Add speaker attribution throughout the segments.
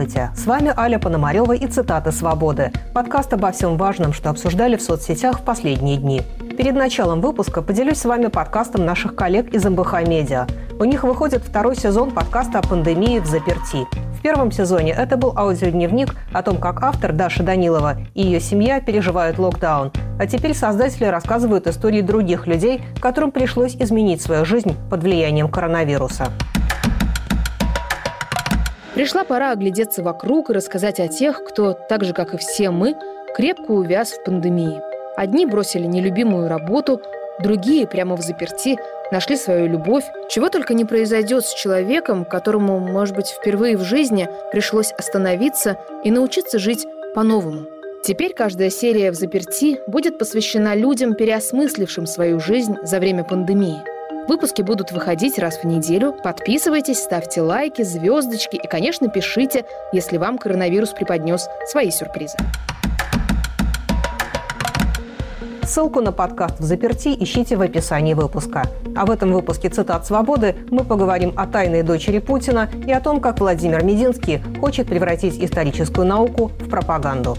Speaker 1: Здравствуйте! С вами Аля Пономарева и «Цитаты свободы». Подкаст обо всем важном, что обсуждали в соцсетях в последние дни. Перед началом выпуска поделюсь с вами подкастом наших коллег из МБХ Медиа. У них выходит второй сезон подкаста о пандемии «Взаперти». В первом сезоне это был аудиодневник о том, как автор Даша Данилова и ее семья переживают локдаун. А теперь создатели рассказывают истории других людей, которым пришлось изменить свою жизнь под влиянием коронавируса.
Speaker 2: Пришла пора оглядеться вокруг и рассказать о тех, кто, так же, как и все мы, крепко увяз в пандемии. Одни бросили нелюбимую работу, другие прямо в заперти нашли свою любовь. Чего только не произойдет с человеком, которому, может быть, впервые в жизни пришлось остановиться и научиться жить по-новому. Теперь каждая серия «Взаперти» будет посвящена людям, переосмыслившим свою жизнь за время пандемии. Выпуски будут выходить раз в неделю. Подписывайтесь, ставьте лайки, звездочки и, конечно, пишите, если вам коронавирус преподнес свои сюрпризы.
Speaker 1: Ссылку на подкаст «Взаперти» ищите в описании выпуска. А в этом выпуске «Цитат свободы» мы поговорим о тайной дочери Путина и о том, как Владимир Мединский хочет превратить историческую науку в пропаганду.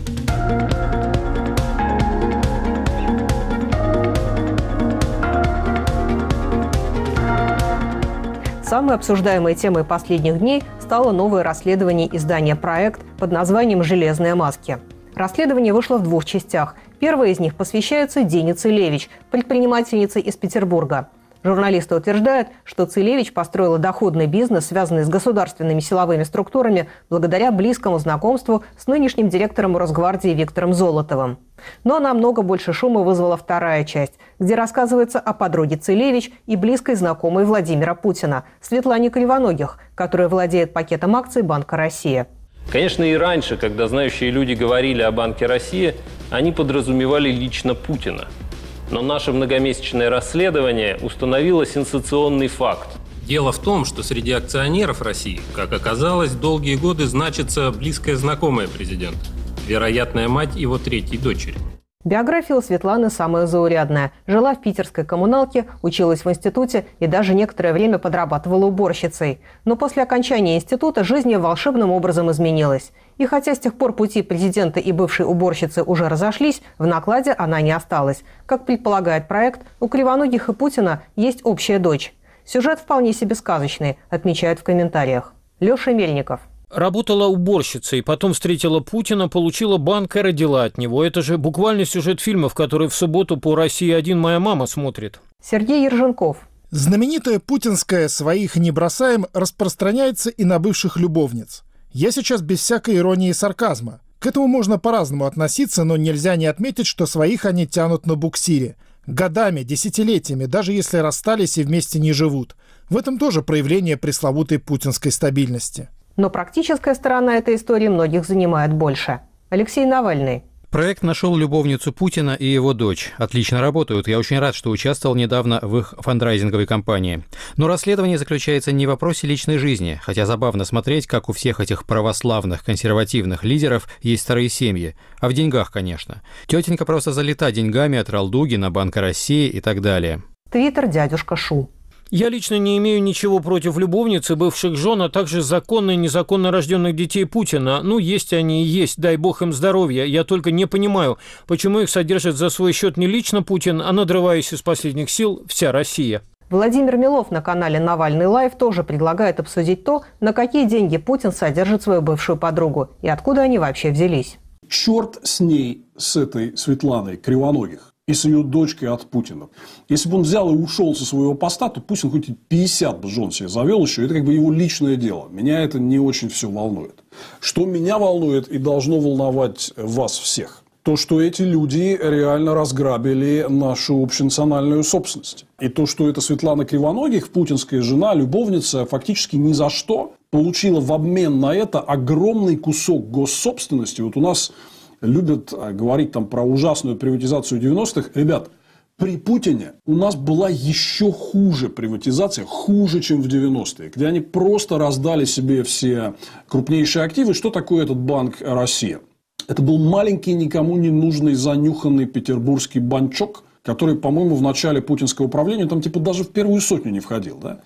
Speaker 1: Самой обсуждаемой темой последних дней стало новое расследование издания «Проект» под названием «Железные маски». Расследование вышло в двух частях. Первая из них посвящается Дине Целевич, предпринимательнице из Петербурга. Журналисты утверждают, что Целевич построила доходный бизнес, связанный с государственными силовыми структурами, благодаря близкому знакомству с нынешним директором Росгвардии Виктором Золотовым. Но намного больше шума вызвала вторая часть, где рассказывается о подруге Целевич и близкой знакомой Владимира Путина, Светлане Кривоногих, которая владеет пакетом акций Банка России.
Speaker 3: Конечно, и раньше, когда знающие люди говорили о Банке России, они подразумевали лично Путина. Но наше многомесячное расследование установило сенсационный факт.
Speaker 4: Дело в том, что среди акционеров России, как оказалось, долгие годы значится близкая знакомая президента, вероятная мать его третьей дочери.
Speaker 1: Биография у Светланы самая заурядная. Жила в питерской коммуналке, училась в институте и даже некоторое время подрабатывала уборщицей. Но после окончания института жизнь ее волшебным образом изменилась. И хотя с тех пор пути президента и бывшей уборщицы уже разошлись, в накладе она не осталась. Как предполагает проект, у Кривоногих и Путина есть общая дочь. Сюжет вполне себе сказочный, отмечают в комментариях. Леша Мельников.
Speaker 5: Работала уборщицей, потом встретила Путина, получила банк и родила от него. Это же буквально сюжет фильма, в который в субботу по «Россия-1» моя мама смотрит.
Speaker 1: Сергей Ерженков.
Speaker 6: Знаменитая путинская «своих не бросаем» распространяется и на бывших любовниц. Я сейчас без всякой иронии и сарказма. К этому можно по-разному относиться, но нельзя не отметить, что своих они тянут на буксире. Годами, десятилетиями, даже если расстались и вместе не живут. В этом тоже проявление пресловутой путинской стабильности.
Speaker 1: Но практическая сторона этой истории многих занимает больше. Алексей Навальный.
Speaker 7: Проект нашел любовницу Путина и его дочь. Отлично работают. Я очень рад, что участвовал недавно в их фандрайзинговой кампании. Но расследование заключается не в вопросе личной жизни, хотя забавно смотреть, как у всех этих православных консервативных лидеров есть старые семьи. А в деньгах, конечно. Тетенька просто залита деньгами от Ралдугина, Банка России и так далее.
Speaker 1: Твиттер дядюшка Шу.
Speaker 5: Я лично не имею ничего против любовниц и бывших жен, а также законно и незаконно рожденных детей Путина. Ну, есть они и есть, дай бог им здоровья. Я только не понимаю, почему их содержит за свой счет не лично Путин, а, надрываясь из последних сил, вся Россия.
Speaker 1: Владимир Милов на канале «Навальный Лайв» тоже предлагает обсудить то, на какие деньги Путин содержит свою бывшую подругу и откуда они вообще взялись.
Speaker 8: Черт с ней, с этой Светланой Кривоногих. И с ее дочкой от Путина. Если бы он взял и ушел со своего поста, то Путин хоть и 50 жен себе завел еще. Это как бы его личное дело. Меня это не очень все волнует. Что меня волнует и должно волновать вас всех. То, что эти люди реально разграбили нашу общенациональную собственность. И то, что эта Светлана Кривоногих, путинская жена, любовница, фактически ни за что получила в обмен на это огромный кусок госсобственности. Вот у нас любят говорить там про ужасную приватизацию 90-х. Ребят, при Путине у нас была еще хуже приватизация, хуже, чем в 90-е, где они просто раздали себе все крупнейшие активы. Что такое этот Банк России? Это был маленький, никому не нужный, занюханный петербургский банчок, который, по-моему, в начале путинского правления там типа даже в первую сотню не входил. Да?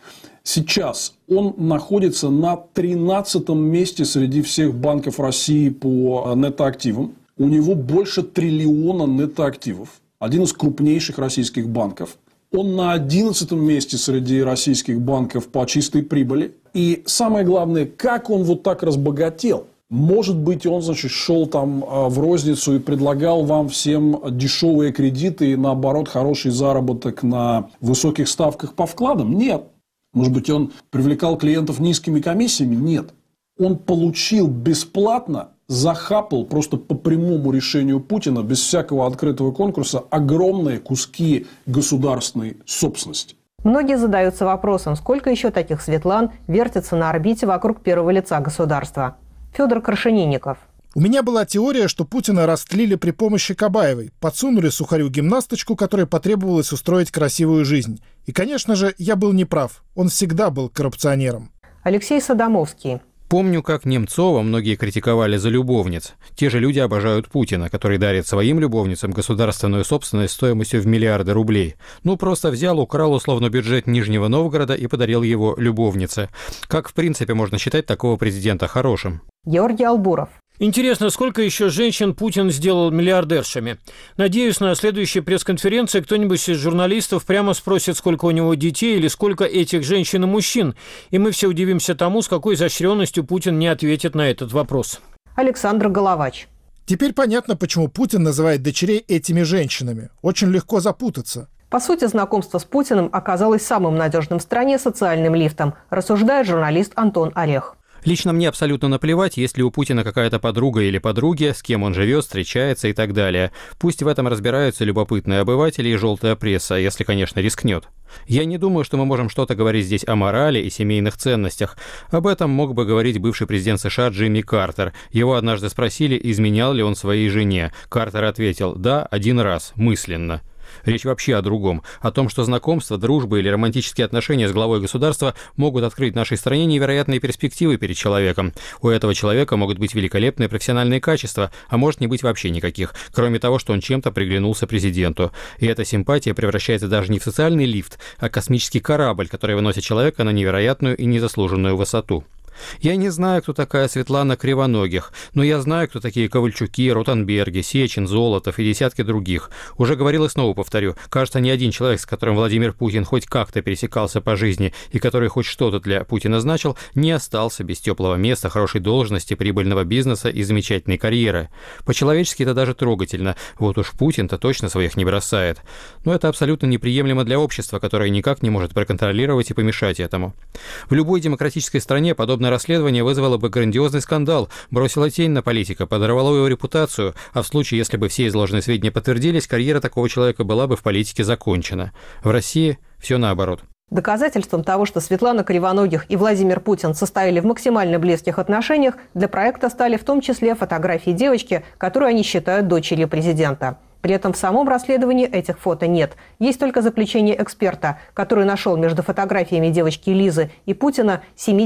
Speaker 8: Сейчас он находится на 13-м месте среди всех банков России по нетоактивам. У него больше 1 триллиона нетоактивов. Один из крупнейших российских банков. Он на 11-м месте среди российских банков по чистой прибыли. И самое главное, как он вот так разбогател. Может быть, он, значит, шел там в розницу и предлагал вам всем дешевые кредиты и, наоборот, хороший заработок на высоких ставках по вкладам? Нет. Может быть, он привлекал клиентов низкими комиссиями? Нет. Он получил бесплатно, захапал просто по прямому решению Путина, без всякого открытого конкурса, огромные куски государственной собственности.
Speaker 1: Многие задаются вопросом, сколько еще таких Светлан вертится на орбите вокруг первого лица государства. Федор Крашенинников.
Speaker 6: У меня была теория, что Путина растлили при помощи Кабаевой, подсунули Сухарю гимнасточку, которой потребовалось устроить красивую жизнь. И, конечно же, я был неправ. Он всегда был коррупционером.
Speaker 1: Алексей Садамовский.
Speaker 7: Помню, как Немцова многие критиковали за любовниц. Те же люди обожают Путина, который дарит своим любовницам государственную собственность стоимостью в миллиарды рублей. Ну, просто взял, украл условно бюджет Нижнего Новгорода и подарил его любовнице. Как, в принципе, можно считать такого президента хорошим?
Speaker 1: Георгий Албуров.
Speaker 5: Интересно, сколько еще женщин Путин сделал миллиардершами? Надеюсь, на следующей пресс-конференции кто-нибудь из журналистов прямо спросит, сколько у него детей или сколько этих женщин и мужчин. И мы все удивимся тому, с какой изощренностью Путин не ответит на этот вопрос.
Speaker 1: Александр Головач.
Speaker 6: Теперь понятно, почему Путин называет дочерей этими женщинами. Очень легко запутаться.
Speaker 1: По сути, знакомство с Путиным оказалось самым надежным в стране социальным лифтом, рассуждает журналист Антон Орех.
Speaker 7: Лично мне абсолютно наплевать, есть ли у Путина какая-то подруга или подруги, с кем он живет, встречается и так далее. Пусть в этом разбираются любопытные обыватели и желтая пресса, если, конечно, рискнет. Я не думаю, что мы можем что-то говорить здесь о морали и семейных ценностях. Об этом мог бы говорить бывший президент США Джимми Картер. Его однажды спросили, изменял ли он своей жене. Картер ответил: «Да, 1 раз, мысленно». Речь вообще о другом. О том, что знакомство, дружба или романтические отношения с главой государства могут открыть нашей стране невероятные перспективы перед человеком. У этого человека могут быть великолепные профессиональные качества, а может не быть вообще никаких, кроме того, что он чем-то приглянулся президенту. И эта симпатия превращается даже не в социальный лифт, а космический корабль, который выносит человека на невероятную и незаслуженную высоту. Я не знаю, кто такая Светлана Кривоногих, но я знаю, кто такие Ковальчуки, Ротенберги, Сечин, Золотов и десятки других. Уже говорил и снова повторю, кажется, ни один человек, с которым Владимир Путин хоть как-то пересекался по жизни и который хоть что-то для Путина значил, не остался без теплого места, хорошей должности, прибыльного бизнеса и замечательной карьеры. По-человечески это даже трогательно. Вот уж Путин-то точно своих не бросает. Но это абсолютно неприемлемо для общества, которое никак не может проконтролировать и помешать этому. В любой демократической стране подобное расследование вызвало бы грандиозный скандал, бросило тень на политика, подорвало его репутацию, а в случае, если бы все изложенные сведения подтвердились, карьера такого человека была бы в политике закончена. В России все наоборот.
Speaker 1: Доказательством того, что Светлана Кривоногих и Владимир Путин состояли в максимально близких отношениях, для проекта стали в том числе фотографии девочки, которую они считают дочерью президента. При этом в самом расследовании этих фото нет. Есть только заключение эксперта, который нашел между фотографиями девочки Лизы и Путина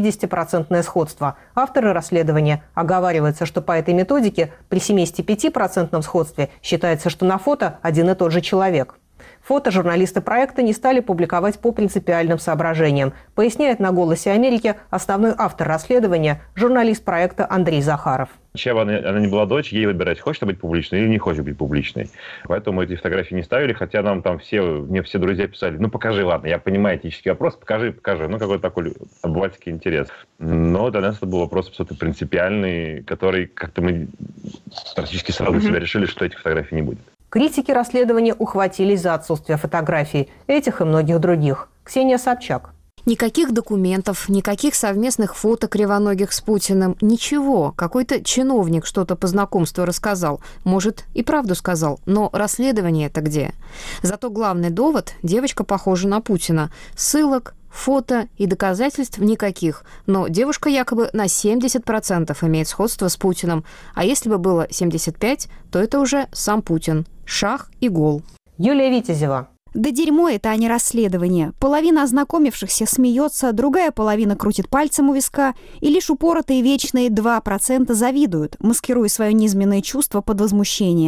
Speaker 1: 70% сходство. Авторы расследования оговариваются, что по этой методике при 75% сходстве считается, что на фото один и тот же человек. Фото журналисты проекта не стали публиковать по принципиальным соображениям, поясняет на «Голосе Америки» основной автор расследования, журналист проекта Андрей Захаров.
Speaker 9: Чем она не была дочь, ей выбирать, хочет быть публичной или не хочет быть публичной. Поэтому эти фотографии не ставили, хотя нам там мне все друзья писали: ну покажи, ладно, я понимаю этический вопрос, покажи. Ну какой-то такой обывательский интерес. Но для нас это был вопрос абсолютно принципиальный, который как-то мы практически сразу для себя решили, что этих фотографий не будет.
Speaker 1: Критики расследования ухватились за отсутствие фотографий, этих и многих других. Ксения Собчак.
Speaker 10: Никаких документов, никаких совместных фото Кривоногих с Путиным, ничего. Какой-то чиновник что-то по знакомству рассказал. Может, и правду сказал, но расследование-то где? Зато главный довод – девочка похожа на Путина. Ссылок, фото и доказательств никаких. Но девушка якобы на 70% имеет сходство с Путиным. А если бы было 75%, то это уже сам Путин. Шах и гол.
Speaker 1: Юлия Витязева.
Speaker 11: Да дерьмо это, а не расследование. Половина ознакомившихся смеется, другая половина крутит пальцем у виска, и лишь упоротые вечные 2% завидуют, маскируя свое низменное чувство под возмущение.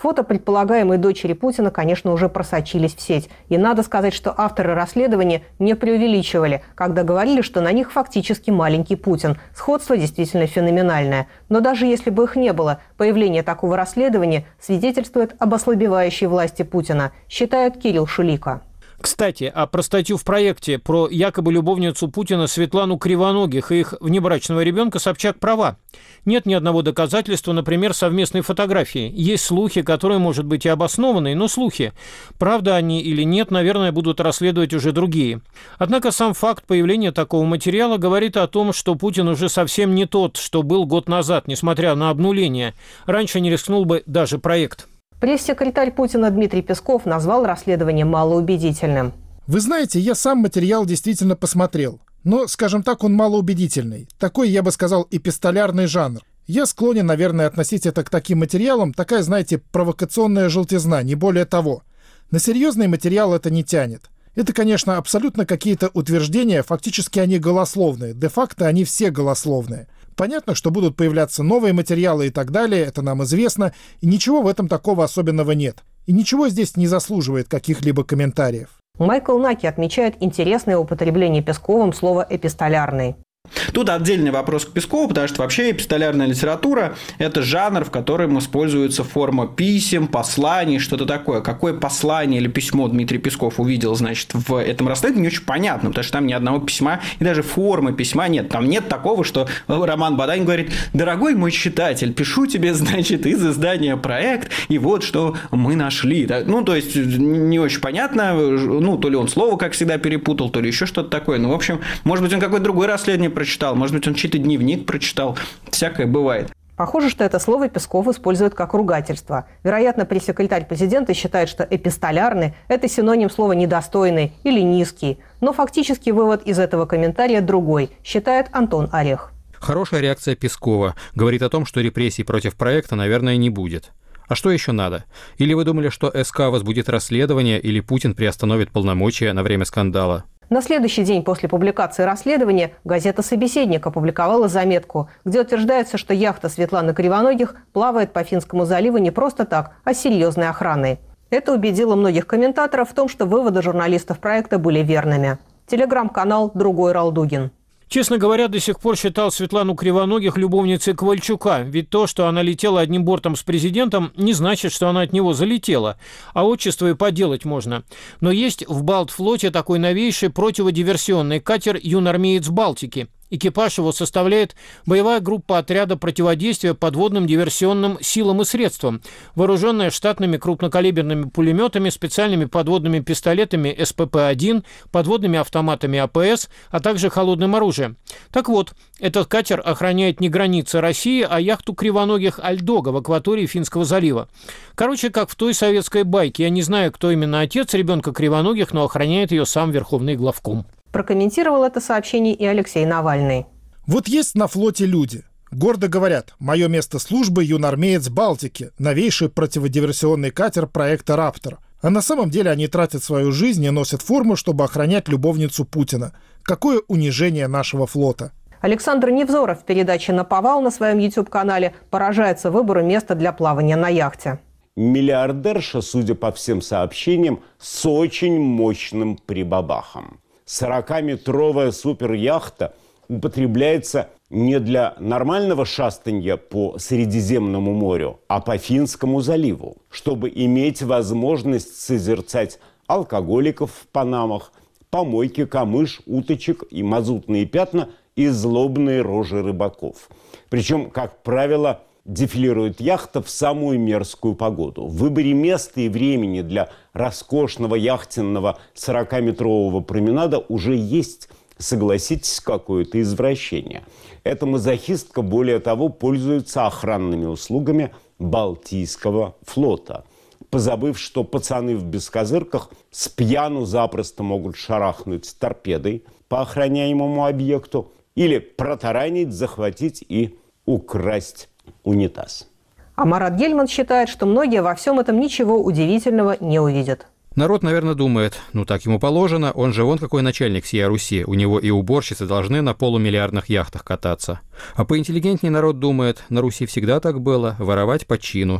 Speaker 1: Фото предполагаемой дочери Путина, конечно, уже просочились в сеть. И надо сказать, что авторы расследования не преувеличивали, когда говорили, что на них фактически маленький Путин. Сходство действительно феноменальное. Но даже если бы их не было, появление такого расследования свидетельствует об ослабевающей власти Путина, считает Кирилл Шулика.
Speaker 5: Кстати, а про статью в проекте про якобы любовницу Путина Светлану Кривоногих и их внебрачного ребенка Собчак права. Нет ни одного доказательства, например, совместной фотографии. Есть слухи, которые, может быть, и обоснованные, но слухи. Правда они или нет, наверное, будут расследовать уже другие. Однако сам факт появления такого материала говорит о том, что Путин уже совсем не тот, что был год назад, несмотря на обнуление. Раньше не рискнул бы даже проект.
Speaker 1: Пресс-секретарь Путина Дмитрий Песков назвал расследование малоубедительным.
Speaker 6: Вы знаете, я сам материал действительно посмотрел. Но, скажем так, он малоубедительный. Такой, я бы сказал, эпистолярный жанр. Я склонен, наверное, относить это к таким материалам, такая, знаете, провокационная желтизна, не более того. На серьезный материал это не тянет. Это, конечно, абсолютно какие-то утверждения, фактически они голословные, де-факто они все голословные. Понятно, что будут появляться новые материалы и так далее, это нам известно, и ничего в этом такого особенного нет. И ничего здесь не заслуживает каких-либо комментариев.
Speaker 1: Майкл Наки отмечает интересное употребление Песковым слова «эпистолярный».
Speaker 12: Тут отдельный вопрос к Пескову, потому что вообще эпистолярная литература – это жанр, в котором используется форма писем, посланий, что-то такое. Какое послание или письмо Дмитрий Песков увидел, значит, в этом расследовании, не очень понятно, потому что там ни одного письма и даже формы письма нет. Там нет такого, что Роман Бадань говорит: «Дорогой мой читатель, пишу тебе, значит, из издания «Проект», и вот что мы нашли». Ну, то есть, не очень понятно, ну, то ли он слово, как всегда, перепутал, то ли еще что-то такое. Ну, в общем, может быть, он какое-то другое расследование прочитал, может быть, он чей-то дневник прочитал. Всякое бывает.
Speaker 1: Похоже, что это слово Песков использует как ругательство. Вероятно, пресс-секретарь президента считает, что эпистолярный – это синоним слова «недостойный» или «низкий». Но фактически вывод из этого комментария другой, считает Антон Орех.
Speaker 7: Хорошая реакция Пескова говорит о том, что репрессий против проекта, наверное, не будет. А что еще надо? Или вы думали, что СК возбудит расследование, или Путин приостановит полномочия на время скандала?
Speaker 1: На следующий день после публикации расследования газета «Собеседник» опубликовала заметку, где утверждается, что яхта Светланы Кривоногих плавает по Финскому заливу не просто так, а с серьезной охраной. Это убедило многих комментаторов в том, что выводы журналистов проекта были верными. Телеграм-канал «Другой Ралдугин».
Speaker 5: Честно говоря, до сих пор считал Светлану Кривоногих любовницей Ковальчука, ведь то, что она летела одним бортом с президентом, не значит, что она от него залетела, а отчество и поделать можно. Но есть в Балтфлоте такой новейший противодиверсионный катер «Юнармеец Балтики». Экипаж его составляет боевая группа отряда противодействия подводным диверсионным силам и средствам, вооруженная штатными крупнокалиберными пулеметами, специальными подводными пистолетами СПП-1, подводными автоматами АПС, а также холодным оружием. Так вот, этот катер охраняет не границы России, а яхту Кривоногих «Альдога» в акватории Финского залива. Короче, как в той советской байке. Я не знаю, кто именно отец ребенка Кривоногих, но охраняет ее сам верховный главком.
Speaker 1: Прокомментировал это сообщение и Алексей Навальный.
Speaker 6: Вот есть на флоте люди. Гордо говорят: мое место службы — юнармеец Балтики, новейший противодиверсионный катер проекта «Раптор». А на самом деле они тратят свою жизнь и носят форму, чтобы охранять любовницу Путина. Какое унижение нашего флота.
Speaker 1: Александр Невзоров в передаче «Наповал» на своем YouTube-канале поражается выбору места для плавания на яхте.
Speaker 13: Миллиардерша, судя по всем сообщениям, с очень мощным прибабахом. 40-метровая суперяхта употребляется не для нормального шастанья по Средиземному морю, а по Финскому заливу, чтобы иметь возможность созерцать алкоголиков в панамах, помойки, камыш, уточек и мазутные пятна и злобные рожи рыбаков. Причем, как правило, дефилирует яхта в самую мерзкую погоду. В выборе места и времени для роскошного яхтенного 40-метрового променада уже есть, согласитесь, какое-то извращение. Эта мазохистка, более того, пользуется охранными услугами Балтийского флота, позабыв, что пацаны в бескозырках с пьяну запросто могут шарахнуть торпедой по охраняемому объекту или протаранить, захватить и украсть унитаз.
Speaker 1: А Марат Гельман считает, что многие во всем этом ничего удивительного не увидят.
Speaker 7: Народ, наверное, думает: ну так ему положено, он же вон какой начальник всей Руси, у него и уборщицы должны на полумиллиардных яхтах кататься. А поинтеллигентнее народ думает: на Руси всегда так было, воровать по чину.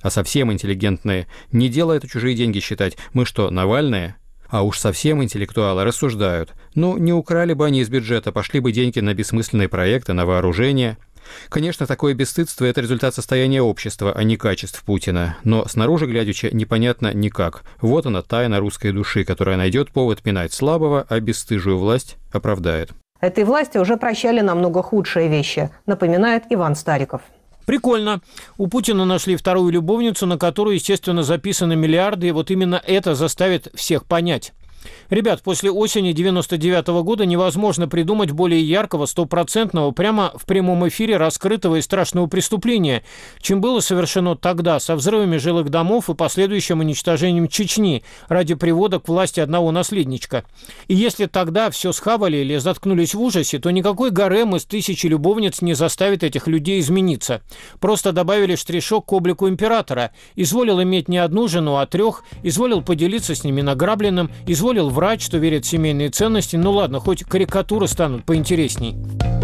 Speaker 7: А совсем интеллигентные: не дело это чужие деньги считать. Мы что, Навальные? А уж совсем интеллектуалы рассуждают. Ну, не украли бы они из бюджета, пошли бы деньги на бессмысленные проекты, на вооружение. Конечно, такое бесстыдство – это результат состояния общества, а не качеств Путина. Но снаружи глядячи непонятно никак. Вот она, тайна русской души, которая найдет повод пинать слабого, а бесстыжую власть оправдает.
Speaker 1: Этой власти уже прощали намного худшие вещи, напоминает Иван Стариков.
Speaker 5: Прикольно. У Путина нашли вторую любовницу, на которую, естественно, записаны миллиарды, и вот именно это заставит всех понять. Ребят, после осени 99-го года невозможно придумать более яркого, стопроцентного, прямо в прямом эфире раскрытого и страшного преступления, чем было совершено тогда со взрывами жилых домов и последующим уничтожением Чечни ради привода к власти одного наследничка. И если тогда все схавали или заткнулись в ужасе, то никакой гарем из 1000 любовниц не заставит этих людей измениться. Просто добавили штришок к облику императора. Изволил иметь не одну жену, а 3, изволил поделиться с ними награбленным, изволил врать, что верит в семейные ценности. Ну ладно, хоть карикатуры станут поинтересней.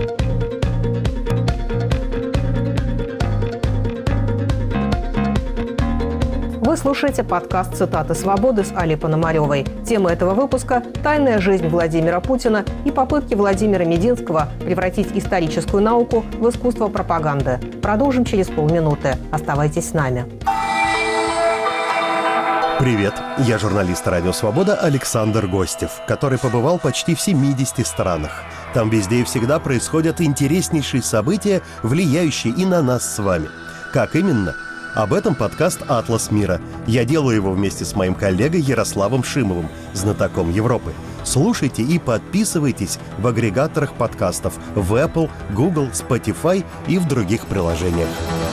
Speaker 1: Вы слушаете подкаст «Цитаты свободы» с Алей Пономаревой. Тема этого выпуска – тайная жизнь Владимира Путина и попытки Владимира Мединского превратить историческую науку в искусство пропаганды. Продолжим через полминуты. Оставайтесь с нами.
Speaker 14: Привет, я журналист «Радио Свобода» Александр Гостев, который побывал почти в 70 странах. Там везде и всегда происходят интереснейшие события, влияющие и на нас с вами. Как именно? Об этом подкаст «Атлас мира». Я делаю его вместе с моим коллегой Ярославом Шимовым, знатоком Европы. Слушайте и подписывайтесь в агрегаторах подкастов в Apple, Google, Spotify и в других приложениях.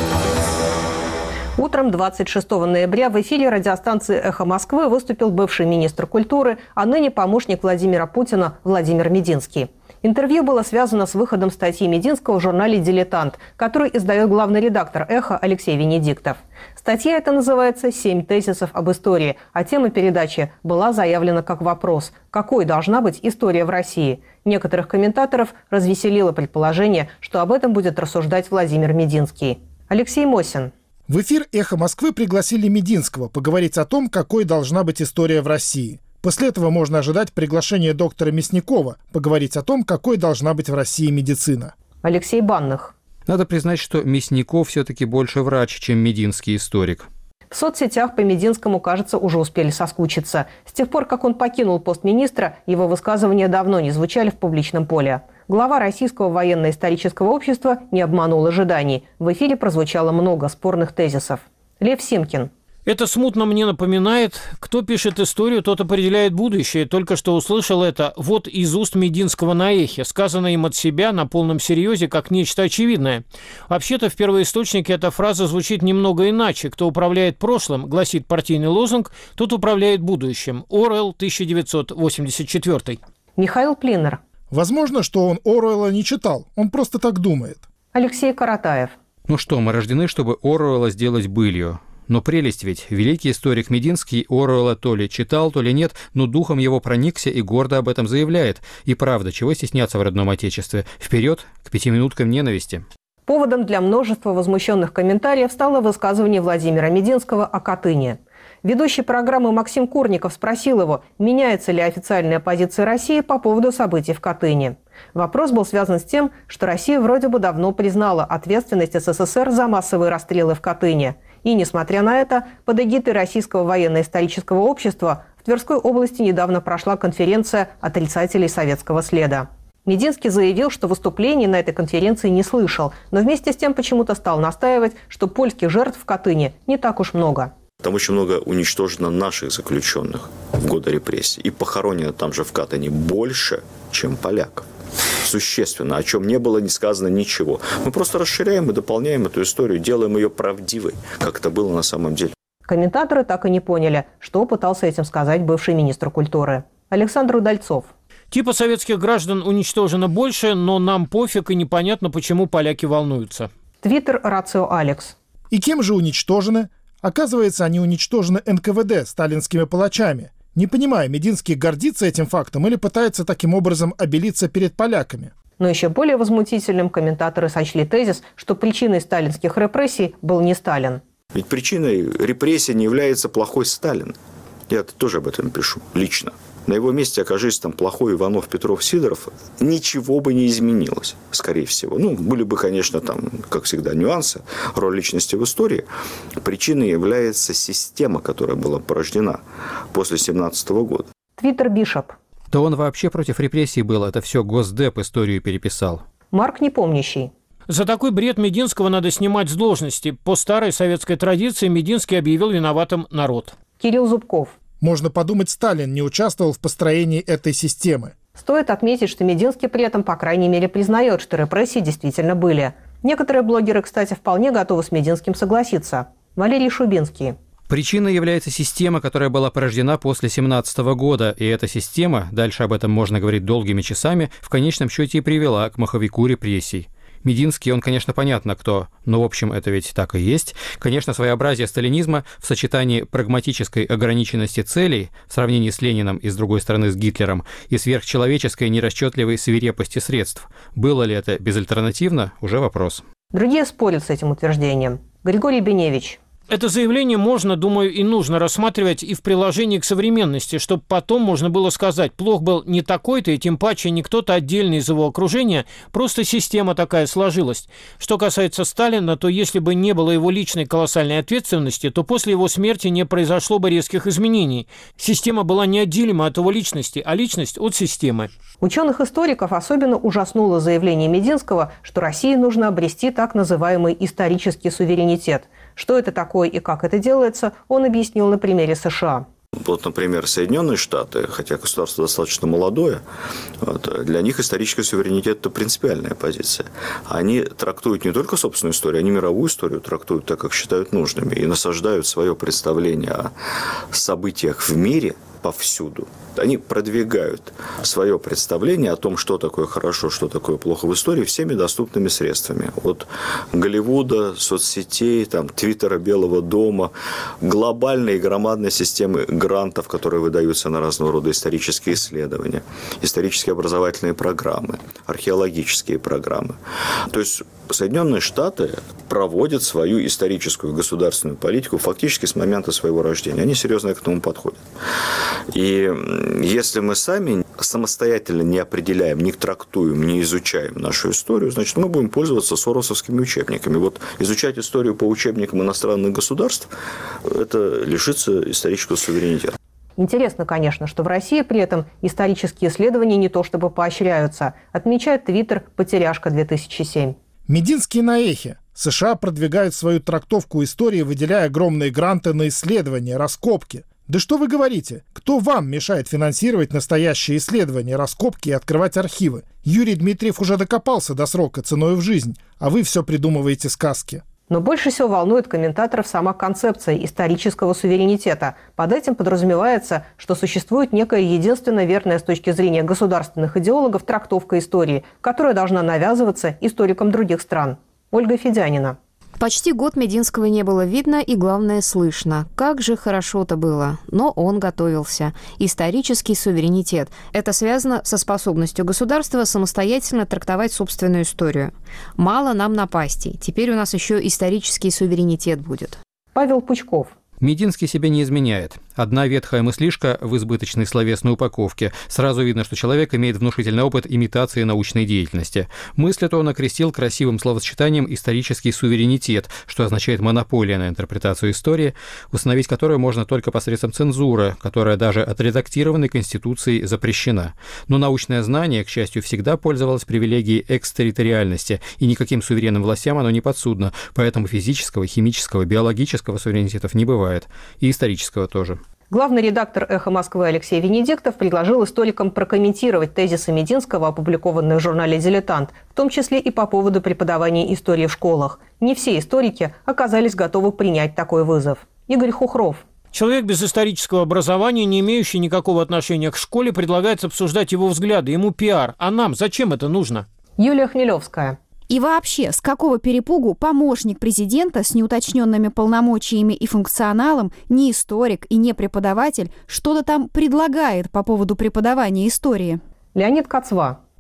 Speaker 1: Утром 26 ноября в эфире радиостанции «Эхо Москвы» выступил бывший министр культуры, а ныне помощник Владимира Путина Владимир Мединский. Интервью было связано с выходом статьи Мединского в журнале «Дилетант», который издает главный редактор «Эхо» Алексей Венедиктов. Статья эта называется «7 тезисов об истории», а тема передачи была заявлена как вопрос: какой должна быть история в России? Некоторых комментаторов развеселило предположение, что об этом будет рассуждать Владимир Мединский. Алексей Мосин.
Speaker 6: В эфир «Эхо Москвы» пригласили Мединского поговорить о том, какой должна быть история в России. После этого можно ожидать приглашения доктора Мясникова поговорить о том, какой должна быть в России медицина.
Speaker 1: Алексей Банных.
Speaker 7: Надо признать, что Мясников все-таки больше врач, чем Мединский историк.
Speaker 1: В соцсетях по Мединскому, кажется, уже успели соскучиться. С тех пор, как он покинул пост министра, его высказывания давно не звучали в публичном поле. Глава Российского военно-исторического общества не обманул ожиданий. В эфире прозвучало много спорных тезисов. Лев Симкин.
Speaker 5: Это смутно мне напоминает, кто пишет историю, тот определяет будущее. Только что услышал это вот из уст Мединского на Эхе, сказано им от себя на полном серьезе, как нечто очевидное. Вообще-то в первоисточнике эта фраза звучит немного иначе. Кто управляет прошлым, гласит партийный лозунг, тот управляет будущим. Оруэлл, 1984.
Speaker 1: Михаил Плинер.
Speaker 6: Возможно, что он Оруэлла не читал, он просто так думает.
Speaker 1: Алексей Каратаев.
Speaker 7: Ну что, мы рождены, чтобы Оруэлла сделать былью. Но прелесть ведь. Великий историк Мединский Оруэлла то ли читал, то ли нет, но духом его проникся и гордо об этом заявляет. И правда, чего стесняться в родном отечестве? Вперед к 5 минуткам ненависти.
Speaker 1: Поводом для множества возмущенных комментариев стало высказывание Владимира Мединского о Катыни. Ведущий программы Максим Курников спросил его, меняется ли официальная позиция России по поводу событий в Катыни. Вопрос был связан с тем, что Россия вроде бы давно признала ответственность СССР за массовые расстрелы в Катыни. И, несмотря на это, под эгидой Российского военно-исторического общества в Тверской области недавно прошла конференция отрицателей советского следа. Мединский заявил, что выступлений на этой конференции не слышал, но вместе с тем почему-то стал настаивать, что польских жертв в Катыни не так уж много.
Speaker 15: Там очень много уничтожено наших заключенных в годы репрессий. И похоронено там же в Катыни больше, чем поляков. Существенно, о чем не было не сказано ничего. Мы просто расширяем и дополняем эту историю, делаем ее правдивой, как это было на самом деле.
Speaker 1: Комментаторы так и не поняли, что пытался этим сказать бывший министр культуры. Александр Удальцов.
Speaker 5: Типа советских граждан уничтожено больше, но нам пофиг и непонятно, почему поляки волнуются.
Speaker 1: Твиттер Рацио Алекс.
Speaker 6: И кем же уничтожены? Оказывается, они уничтожены НКВД, сталинскими палачами. Не понимаю, Мединский гордится этим фактом или пытается таким образом обелиться перед поляками.
Speaker 1: Но еще более возмутительным комментаторы сочли тезис, что причиной сталинских репрессий был не Сталин.
Speaker 15: Ведь причиной репрессий не является плохой Сталин. Я тоже об этом пишу лично. На его месте, окажись там плохой Иванов, Петров, Сидоров, ничего бы не изменилось, скорее всего. Были бы, конечно, там, как всегда, нюансы, роль личности в истории. Причиной является система, которая была порождена после 1917 года.
Speaker 1: Твиттер Бишоп.
Speaker 7: Да он вообще против репрессий был, это все Госдеп историю переписал.
Speaker 1: Марк Непомнящий.
Speaker 5: За такой бред Мединского надо снимать с должности. По старой советской традиции Мединский объявил виноватым народ.
Speaker 1: Кирилл Зубков.
Speaker 6: Можно подумать, Сталин не участвовал в построении этой системы.
Speaker 1: Стоит отметить, что Мединский при этом, по крайней мере, признает, что репрессии действительно были. Некоторые блогеры, кстати, вполне готовы с Мединским согласиться. Валерий Шубинский.
Speaker 7: Причиной является система, которая была порождена после 1917 года, и эта система, дальше об этом можно говорить долгими часами, в конечном счете и привела к маховику репрессий. Мединский, он, конечно, понятно кто, но, в общем, это ведь так и есть. Конечно, своеобразие сталинизма в сочетании прагматической ограниченности целей в сравнении с Лениным и, с другой стороны, с Гитлером, и сверхчеловеческой нерасчетливой свирепости средств. Было ли это безальтернативно, уже вопрос.
Speaker 1: Другие спорят с этим утверждением. Григорий Беневич.
Speaker 5: Это заявление можно, думаю, и нужно рассматривать и в приложении к современности, чтобы потом можно было сказать, плох был не такой-то, и тем паче не кто-то отдельный из его окружения, просто система такая сложилась. Что касается Сталина, то если бы не было его личной колоссальной ответственности, то после его смерти не произошло бы резких изменений. Система была неотделима от его личности, а личность от системы.
Speaker 1: Ученых-историков особенно ужаснуло заявление Мединского, что России нужно обрести так называемый исторический суверенитет. Что это такое и как это делается, он объяснил на примере США.
Speaker 15: Вот, например, Соединенные Штаты, хотя государство достаточно молодое, для них исторический суверенитет – это принципиальная позиция. Они трактуют не только собственную историю, они мировую историю трактуют так, как считают нужными, и насаждают свое представление о событиях в мире повсюду. Они продвигают свое представление о том, что такое хорошо, что такое плохо в истории, всеми доступными средствами. От Голливуда, соцсетей, Твиттера, Белого дома, глобальной и громадной системы грантов, которые выдаются на разного рода исторические исследования, исторические образовательные программы, археологические программы. То есть Соединенные Штаты проводят свою историческую государственную политику фактически с момента своего рождения. Они серьезно к этому подходят. И если мы сами самостоятельно не определяем, не трактуем, не изучаем нашу историю, значит, мы будем пользоваться соросовскими учебниками. Вот изучать историю по учебникам иностранных государств – это лишиться исторического суверенитета.
Speaker 1: Интересно, конечно, что в России при этом исторические исследования не то чтобы поощряются, отмечает Твиттер «Потеряшка 2007».
Speaker 6: Мединский на эхе. США продвигают свою трактовку истории, выделяя огромные гранты на исследования, раскопки. Да что вы говорите? Кто вам мешает финансировать настоящие исследования, раскопки и открывать архивы? Юрий Дмитриев уже докопался до срока ценой в жизнь, а вы все придумываете сказки.
Speaker 1: Но больше всего волнует комментаторов сама концепция исторического суверенитета. Под этим подразумевается, что существует некая единственно верная с точки зрения государственных идеологов трактовка истории, которая должна навязываться историкам других стран. Ольга Федянина.
Speaker 10: Почти год Мединского не было видно и, главное, слышно. Как же хорошо-то было. Но он готовился. Исторический суверенитет. Это связано со способностью государства самостоятельно трактовать собственную историю. Мало нам напастей. Теперь у нас еще исторический суверенитет будет.
Speaker 1: Павел Пучков.
Speaker 7: Мединский себе не изменяет. Одна ветхая мыслишка в избыточной словесной упаковке. Сразу видно, что человек имеет внушительный опыт имитации научной деятельности. Мысль эту он окрестил красивым словосочетанием «исторический суверенитет», что означает монополия на интерпретацию истории, установить которую можно только посредством цензуры, которая даже отредактированной Конституцией запрещена. Но научное знание, к счастью, всегда пользовалось привилегией экстерриториальности, и никаким суверенным властям оно не подсудно, поэтому физического, химического, биологического суверенитетов не бывает, и исторического тоже.
Speaker 1: Главный редактор «Эхо Москвы» Алексей Венедиктов предложил историкам прокомментировать тезисы Мединского, опубликованные в журнале «Дилетант», в том числе и по поводу преподавания истории в школах. Не все историки оказались готовы принять такой вызов. Игорь Хухров.
Speaker 5: Человек без исторического образования, не имеющий никакого отношения к школе, предлагается обсуждать его взгляды, ему пиар. А нам зачем это нужно?
Speaker 1: Юлия Хмелевская.
Speaker 11: И вообще, с какого перепугу помощник президента с неуточненными полномочиями и функционалом, не историк и не преподаватель, что-то там предлагает по поводу преподавания истории?
Speaker 1: Леонид Кацва.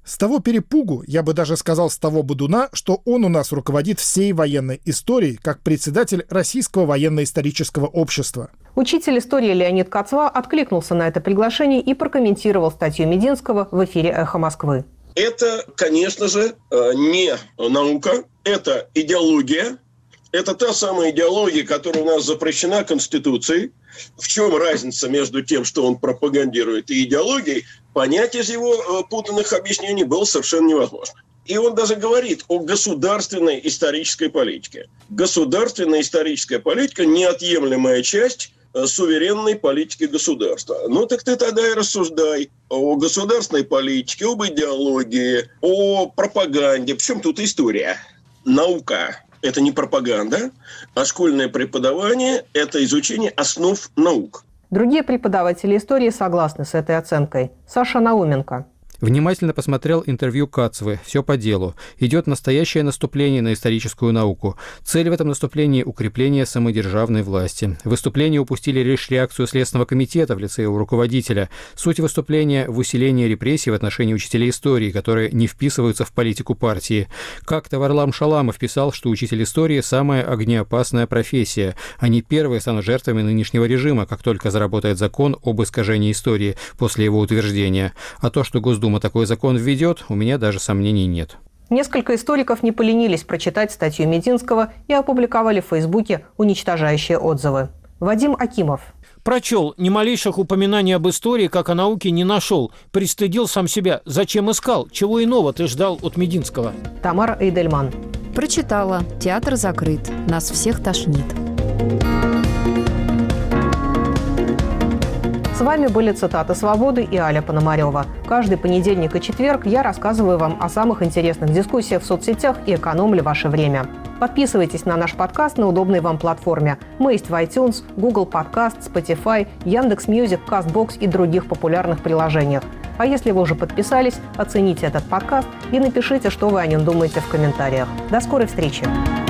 Speaker 6: С того перепугу, я бы даже сказал с того бодуна, что он у нас руководит всей военной историей как председатель Российского военно-исторического общества.
Speaker 1: Учитель истории Леонид Кацва откликнулся на это приглашение и прокомментировал статью Мединского в эфире «Эхо Москвы».
Speaker 16: Это, конечно же, не наука, это идеология. Это та самая идеология, которая у нас запрещена Конституцией. В чем разница между тем, что он пропагандирует, и идеологией, понять из его путанных объяснений было совершенно невозможно. И он даже говорит о государственной исторической политике. Государственная историческая политика – неотъемлемая часть суверенной политики государства. Ну так ты тогда и рассуждай о государственной политике, об идеологии, о пропаганде. Причем тут история, наука. Это не пропаганда, а школьное преподавание – это изучение основ наук.
Speaker 1: Другие преподаватели истории согласны с этой оценкой. Саша Науменко.
Speaker 7: Внимательно посмотрел интервью Кацвы. Все по делу. Идет настоящее наступление на историческую науку. Цель в этом наступлении – укрепление самодержавной власти. В выступлении упустили лишь реакцию Следственного комитета в лице его руководителя. Суть выступления – в усилении репрессий в отношении учителей истории, которые не вписываются в политику партии. Как-то Варлам Шаламов писал, что учитель истории – самая огнеопасная профессия. Они первые станут жертвами нынешнего режима, как только заработает закон об искажении истории после его утверждения. А то, что Госдума такой закон введет, у меня даже сомнений нет.
Speaker 1: Несколько историков не поленились прочитать статью Мединского и опубликовали в Фейсбуке уничтожающие отзывы. Вадим Акимов.
Speaker 5: Прочел, ни малейших упоминаний об истории, как о науке, не нашел. Пристыдил сам себя. Зачем искал? Чего иного ты ждал от Мединского?
Speaker 1: Тамара Эйдельман.
Speaker 10: Прочитала. Театр закрыт. Нас всех тошнит.
Speaker 1: С вами были «Цитаты свободы» и Аля Пономарева. Каждый понедельник и четверг я рассказываю вам о самых интересных дискуссиях в соцсетях и экономлю ваше время. Подписывайтесь на наш подкаст на удобной вам платформе. Мы есть в iTunes, Google Podcast, Spotify, Яндекс.Мьюзик, Castbox и других популярных приложениях. А если вы уже подписались, оцените этот подкаст и напишите, что вы о нем думаете в комментариях. До скорой встречи!